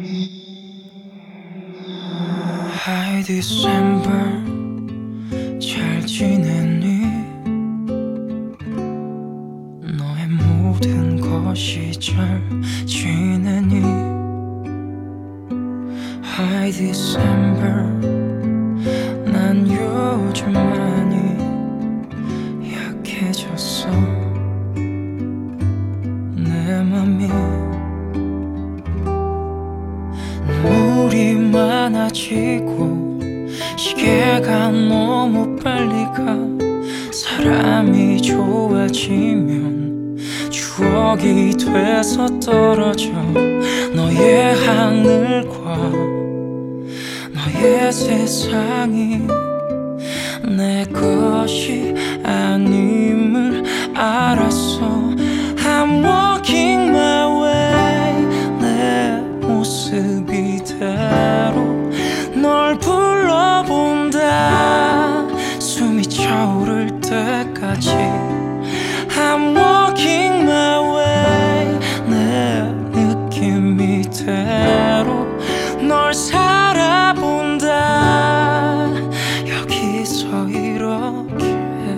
Hi December 잘 지냈니? 너의 모든 것이 잘 지내니? Hi December 난 요즘 많이 약해졌어. 내 맘이 눈물이 많아지고 시계가 너무 빨리 가. 사람이 좋아지면 추억이 돼서 떨어져. 너의 하늘과 너의 세상이 내 것이 아님을 알았어. I'm walking my way 내 모습 이대로 널 불러본다. 숨이 차오를 때까지 I'm walking my way 내 느낌 이대로 널 살아본다. 여기서 이렇게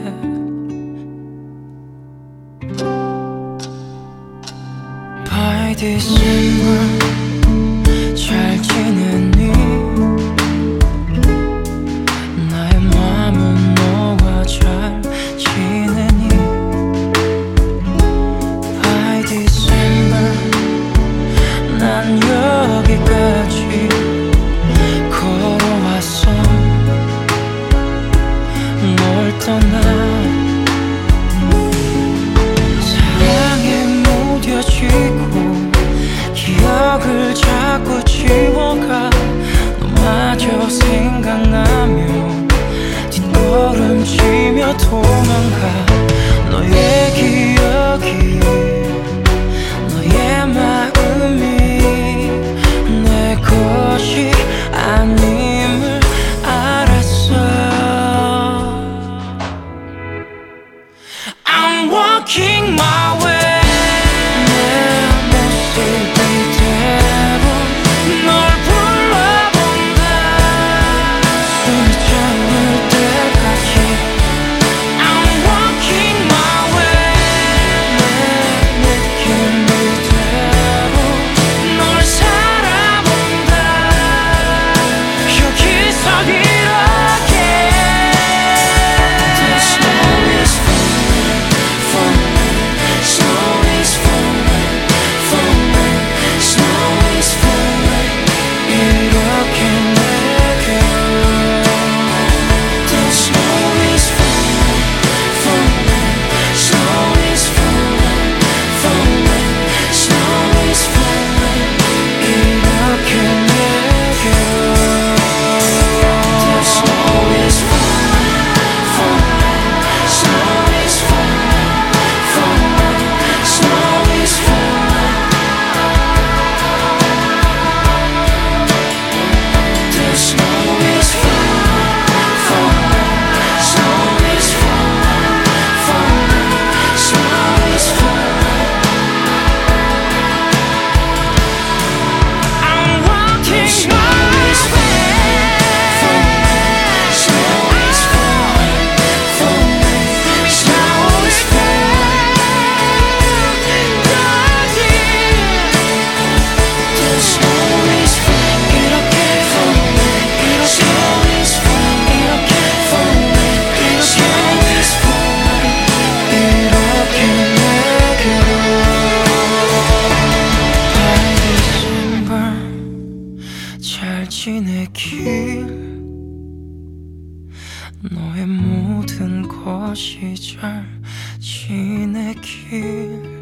By December 잘 지냈니? 나의 맘은 너와 잘 지내니? By December 난 여기까지 걸어왔어. 널 떠나 사랑에 무뎌지고 기억을 자꾸 지워가. 너마저 생각나면 뒷걸음치며 도망가. 너의 기억이 너의 마음이 내 것이 아님을 알았어. I'm walking my way 내 모습 이대로 널 불러본다. 숨이 차올 때까지 I'm walking my way 내 느낌 이대로 널 살아본다. 여기서 이렇게 The snow is falling, falling, snow is falling, falling, snow is falling. 이렇게 내게로 The snow is falling, falling, snow is falling, falling, snow is falling. 이렇게 내게로 The snow is falling, falling, snow is falling, falling, snow is falling. The snow is falling, falling, snow is falling, falling, snow is falling. I'm walking my way. Snow is falling, falling, snow is falling. The snow is falling, 이렇게 falling, snow is falling, 이렇게 falling, snow is falling. 이렇게 내게로 By December 잘 지내길. 너의 모든 것이 잘 지내길.